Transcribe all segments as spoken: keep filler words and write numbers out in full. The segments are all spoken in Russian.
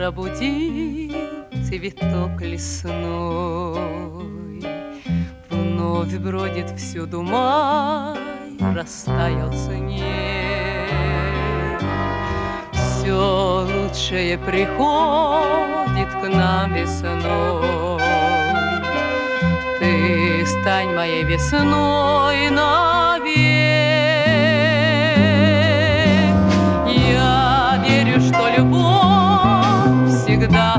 пробудил цветок лесной. Вновь бродит всюду май, растаял снег. Все лучшее приходит к нам весной. Ты стань моей весной навек. Я верю, что любовь всегда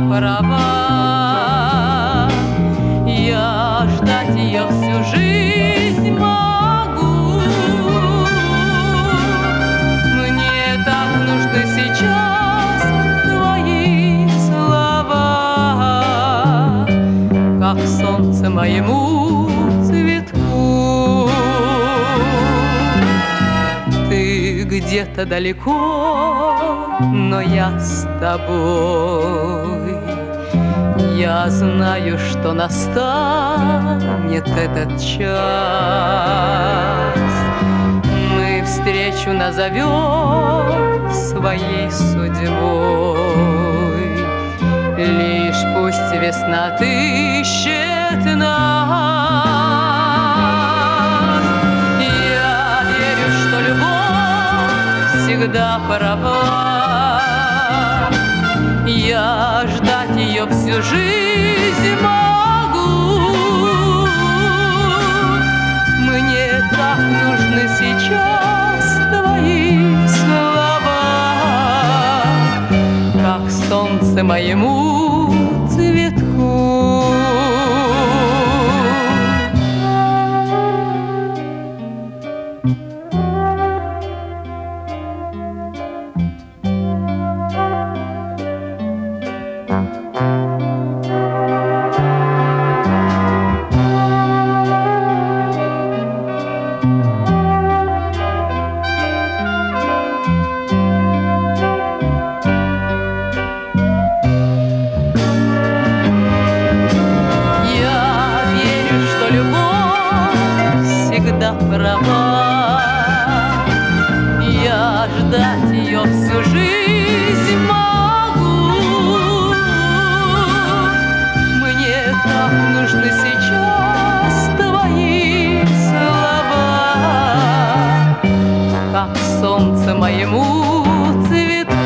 права. Я ждать ее всю жизнь могу. Мне так нужны сейчас твои слова, как солнце моему цветку. Ты где-то далеко, но я с тобой. Я знаю, что настанет этот час. Мы встречу назовем своей судьбой. Лишь пусть весна отыщет нас. Я верю, что любовь всегда права. Я ждать ее всю жизнь могу. Мне так нужны сейчас твои слова, как солнце моему цветку. Права. Я ждать ее всю жизнь могу. Мне так нужны сейчас твои слова, как солнце моему цветку.